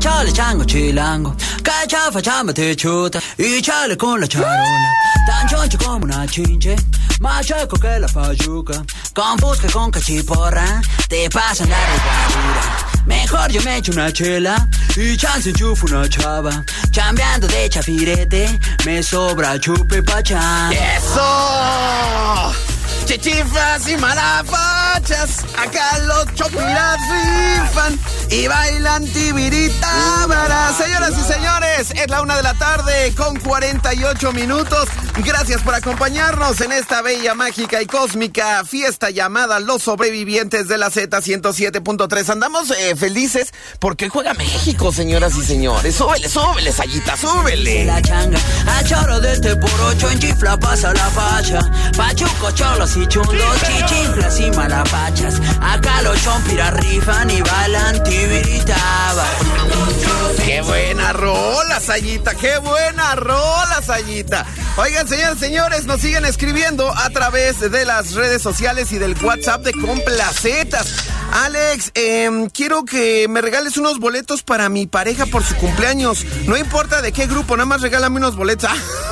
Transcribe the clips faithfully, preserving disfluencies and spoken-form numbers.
Échale chango chilango, que chafa chamba te chuta, y chale con la charola, tan choncho como una chinche, más chueco que la fayuca, con fusca con cachiporra, te pasan la regadura. Mejor yo me echo una chela y chance enchufo una chava. Chambeando de chafirete, me sobra chupe pachán. ¡Eso! Chichiflas y malafachas, acá los chopiras rifan y bailan tibirita para. Señoras y señores, es la una de la tarde con cuarenta y ocho minutos. Gracias por acompañarnos en esta bella, mágica y cósmica fiesta llamada Los Sobrevivientes de la Z ciento siete punto tres. Andamos eh, felices porque juega México, señoras y señores. Súbele, súbele, Sayita, súbele. La changa, a choro de este por ocho en chifla pasa la facha. Pachuco, cholos y chundos, chichiflas y malapachas. Acá los chompiras rifan y bailan tibiritaba. ¡Qué buena rola, Sayita! ¡Qué buena rola, Sayita! Oigan, señores, señores, nos siguen escribiendo a través de las redes sociales y del WhatsApp de Complacetas. Alex, eh, quiero que me regales unos boletos para mi pareja por su cumpleaños. No importa de qué grupo, nada más regálame unos boletos.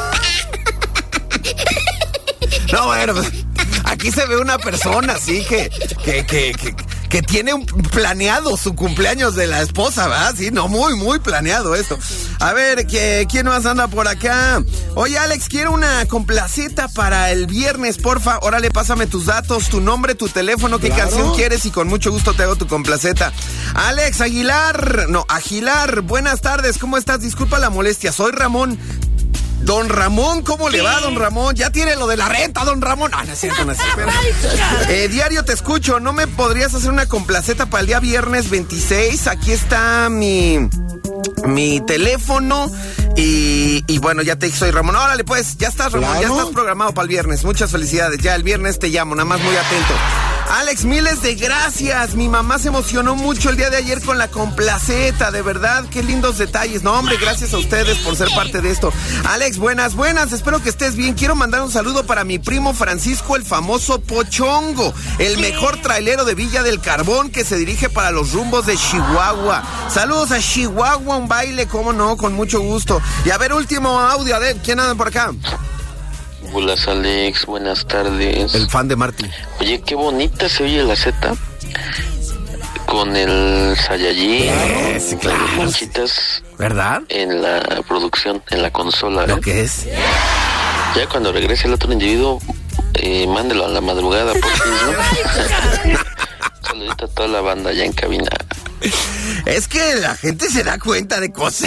No, bueno, aquí se ve una persona así que, que, que, que, que tiene un planeado su cumpleaños de la esposa, ¿verdad? Sí, no, muy, muy planeado esto. A ver, ¿qué, ¿quién más anda por acá? Oye, Alex, quiero una complaceta para el viernes, porfa. Órale, pásame tus datos, tu nombre, tu teléfono, qué claro. canción quieres y con mucho gusto te hago tu complaceta. Alex Aguilar, no, Aguilar, buenas tardes, ¿cómo estás? Disculpa la molestia, soy Ramón. Don Ramón, ¿cómo le va, don Ramón? Ya tiene lo de la renta, don Ramón. Ah, no es cierto, no es cierto. Eh, diario te escucho, ¿no me podrías hacer una complaceta para el día viernes veintiséis? Aquí está mi, mi teléfono y, y bueno, ya te dije, soy Ramón. Órale, pues, ya estás, Ramón, ¿Claro? ya estás programado para el viernes. Muchas felicidades, ya el viernes te llamo, nada más muy atento. Alex, miles de gracias. Mi mamá se emocionó mucho el día de ayer con la complaceta, de verdad, qué lindos detalles. No, hombre, gracias a ustedes por ser parte de esto. Alex, buenas, buenas, espero que estés bien. Quiero mandar un saludo para mi primo Francisco, el famoso Pochongo, el mejor trailero de Villa del Carbón que se dirige para los rumbos de Chihuahua. Saludos a Chihuahua, un baile, cómo no, con mucho gusto. Y a ver, último audio, a ver, ¿quién anda por acá? Hola, Alex, buenas tardes. El fan de Marty. Oye, qué bonita se oye la Z con el Saiyajin, eh, sí, claro. Las manchitas, ¿verdad? En la producción, en la consola. ¿Lo ¿eh? que es? Ya cuando regrese el otro individuo, eh, mándelo a la madrugada, por fin, ¿no? Saludito a toda la banda ya en cabina. Es que la gente se da cuenta de cosas.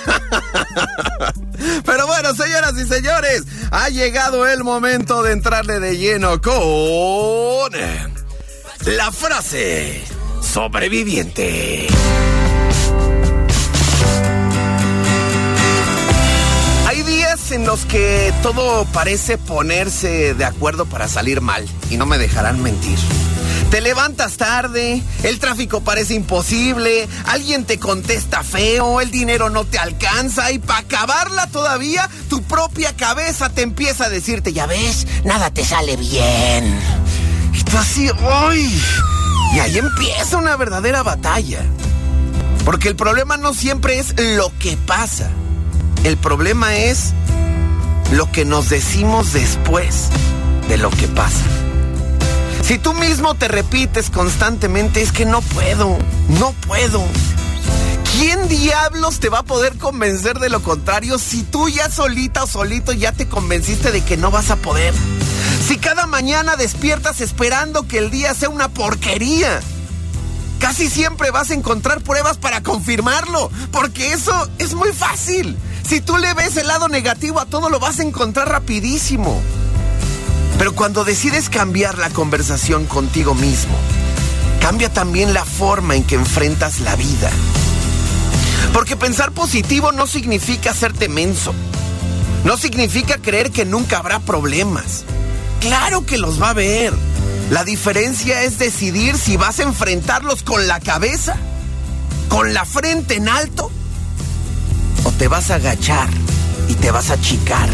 Pero bueno, señoras y señores, ha llegado el momento de entrarle de lleno con la frase sobreviviente. Hay días en los que todo parece ponerse de acuerdo para salir mal, y no me dejarán mentir. Te levantas tarde, el tráfico parece imposible, alguien te contesta feo, el dinero no te alcanza y para acabarla todavía, tu propia cabeza te empieza a decirte, ya ves, nada te sale bien. Y tú así, ¡ay! Y ahí empieza una verdadera batalla. Porque el problema no siempre es lo que pasa, el problema es lo que nos decimos después de lo que pasa. Si tú mismo te repites constantemente, es que no puedo, no puedo. ¿Quién diablos te va a poder convencer de lo contrario si tú ya solita o solito ya te convenciste de que no vas a poder? Si cada mañana despiertas esperando que el día sea una porquería, casi siempre vas a encontrar pruebas para confirmarlo, porque eso es muy fácil. Si tú le ves el lado negativo a todo, lo vas a encontrar rapidísimo. Pero cuando decides cambiar la conversación contigo mismo, cambia también la forma en que enfrentas la vida. Porque pensar positivo no significa hacerte menso. No significa creer que nunca habrá problemas. Claro que los va a haber. La diferencia es decidir si vas a enfrentarlos con la cabeza, con la frente en alto, o te vas a agachar y te vas a achicar.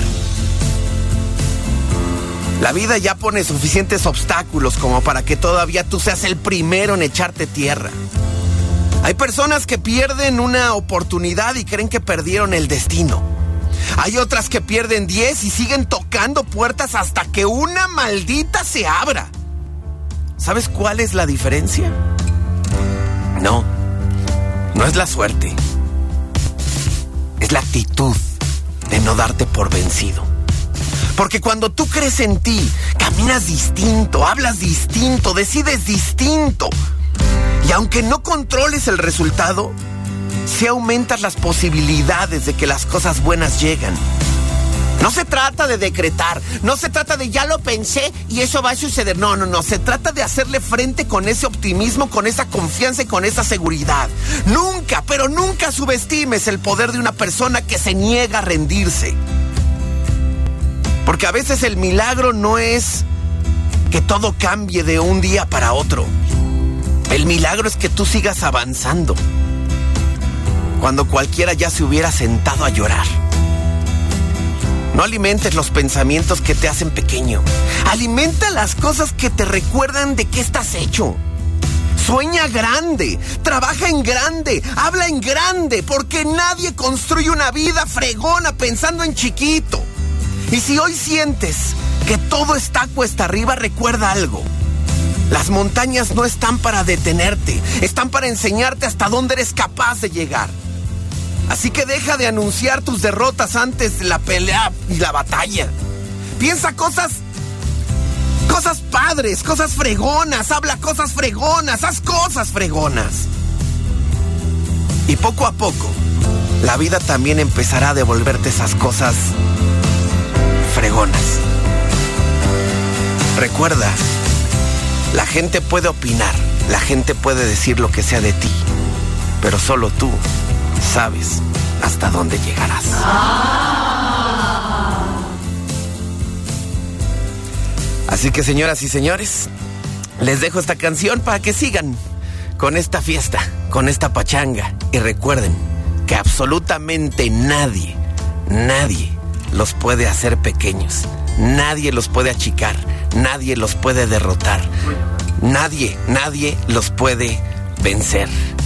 La vida ya pone suficientes obstáculos como para que todavía tú seas el primero en echarte tierra. Hay personas que pierden una oportunidad y creen que perdieron el destino. Hay otras que pierden diez y siguen tocando puertas hasta que una maldita se abra. ¿Sabes cuál es la diferencia? No, no es la suerte. Es la actitud de no darte por vencido. Porque cuando tú crees en ti, caminas distinto, hablas distinto, decides distinto. Y aunque no controles el resultado, sí aumentas las posibilidades de que las cosas buenas llegan. No se trata de decretar, no se trata de ya lo pensé y eso va a suceder. No, no, no, se trata de hacerle frente con ese optimismo, con esa confianza y con esa seguridad. Nunca, pero nunca subestimes el poder de una persona que se niega a rendirse. Porque a veces el milagro no es que todo cambie de un día para otro. El milagro es que tú sigas avanzando cuando cualquiera ya se hubiera sentado a llorar. No alimentes los pensamientos que te hacen pequeño. Alimenta las cosas que te recuerdan de qué estás hecho. Sueña grande, trabaja en grande, habla en grande, porque nadie construye una vida fregona pensando en chiquito. Y si hoy sientes que todo está cuesta arriba, recuerda algo. Las montañas no están para detenerte, están para enseñarte hasta dónde eres capaz de llegar. Así que deja de anunciar tus derrotas antes de la pelea y la batalla. Piensa cosas, cosas padres, cosas fregonas, habla cosas fregonas, haz cosas fregonas. Y poco a poco, la vida también empezará a devolverte esas cosas fregonas. Recuerda, la gente puede opinar, la gente puede decir lo que sea de ti, pero solo tú sabes hasta dónde llegarás. Así que, señoras y señores, les dejo esta canción para que sigan con esta fiesta, con esta pachanga. Y recuerden que absolutamente nadie, nadie los puede hacer pequeños. Nadie los puede achicar, nadie los puede derrotar. Nadie, nadie los puede vencer.